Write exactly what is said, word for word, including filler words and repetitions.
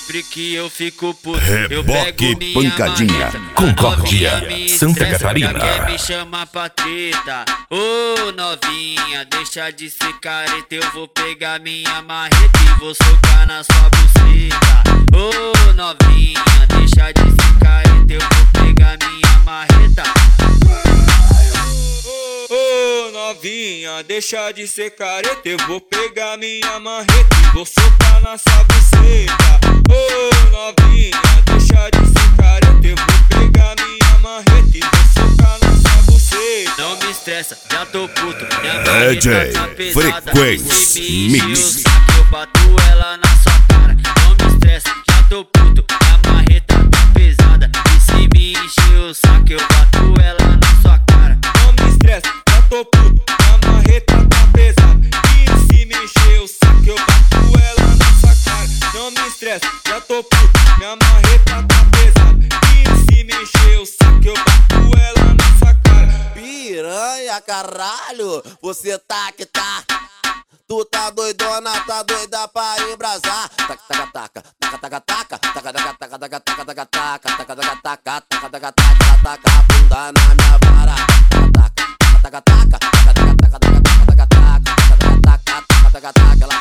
sempre que eu fico puto, eu Reboque, pego minha pancadinha, marreta, Concórdia, a novinha me Santa estressa, Catarina. já quer me chamar pra treta. Ô novinha, deixa de ser careta, eu vou pegar minha marreta e vou socar na sua buceta. Ô novinha, deixa de ser careta, eu vou pegar minha marreta. Ô novinha, deixa de ser careta, eu vou pegar minha marreta e vou socar na sua buceta. Ô novinha, deixa de ser careta, eu vou pegar minha marreta e vou socar na sua buceta. Não me estressa, já tô puto, minha marreta tá pesada. Frequência Mix. Eu bato ela na sua cara. Não me estressa, já tô puto, minha marreta tá pesada. E se me encher o saco, eu bato ela na sua cara. Não me estressa, já tô puto, minha marreta tá pesada. E se me encher o saco, eu bato ela na sua cara. Não me estressa, já tô puto, minha marreta tá pesada. E se me encher o saco, eu bato ela na sua cara. Piranha, caralho, você tá que tá. Tu tá doidona, tá doida pra embrasar. Taca, taca, taca, taca, taca, taca, taca, taca, taca, taca, taca, taca, taca, taca, taca, taca, taca, taca, taca a bunda na minha vara. Taca, taca, taca, taca, taca, taca, taca, taca, taca, taca, taca, taca, taca, taca, taca,